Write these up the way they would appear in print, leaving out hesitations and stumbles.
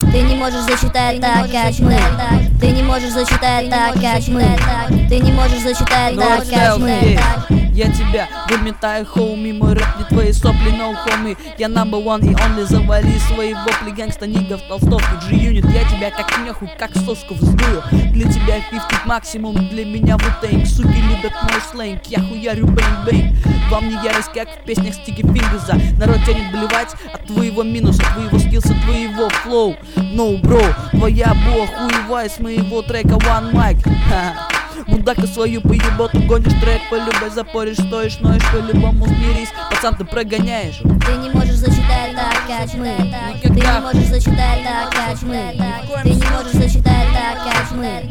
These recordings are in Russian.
Ты не можешь зачитать так, как мы. Ты не можешь зачитать так, как мы. Ты не можешь зачитать так, как мы. Я тебя выметаю, хоуми, мой рэп не твои сопли, no homie. Я number one и only, завали свои вопли, гэнгста, нигов, толстовки, G-Unit. Я тебя как нехуй, как соску вздую. Для тебя 50 максимум, для меня вутейнг. Суки любят мой сленг, я хуярю бэнг-бэнг. Вам не ярость, как в песнях Стики Фингерза. Народ тянет блевать от твоего минуса, твоего скилса, твоего флоу. No, bro, твоя буа хуевая с моего трека One Mic. Мудака свою поеботу гонишь, трек полюбай, запоришь, стоишь, ноешь, по-любому смирись. Пацан, ты прогоняешь. Ты не можешь зачитать так, как мы. Ты не можешь зачитать так, как мы. Ты не можешь зачитать так, как мы.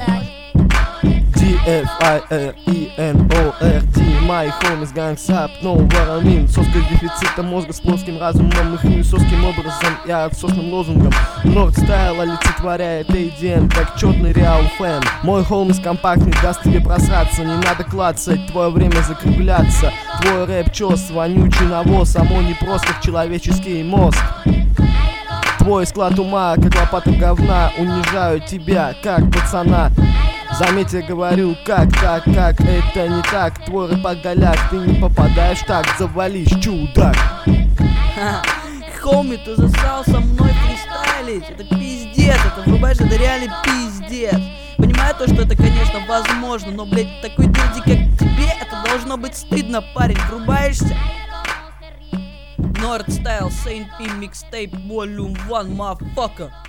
D-F-I-R-E-N-O-R-D. My homies gangs up, no what I mean. Соска дефицита мозга с плоским разумом и хуесоским образом и отсосным лозунгом. Норд стайл олицетворяет ADM, как четный реал фэн. Мой homies компактный даст тебе просраться. Не надо клацать, твое время закругляться. Твой рэп чёс, вонючий навоз, само не просто в человеческий мозг. Твой склад ума, как лопата говна, унижают тебя, как пацана. Заметь, я говорю, как это не так. Твой рэп голяк, ты не попадаешь так, завались, чудак. Хоуми, ты засрал со мной фристайлить. Это пиздец, это врубаешь, это реально пиздец. Понимаю то, что это, конечно, возможно, но, блять, такой дилди, как тебе, это должно быть стыдно, парень, врубаешься? Nord Style, Saint P, Mixtape, Volume 1, motherfucker.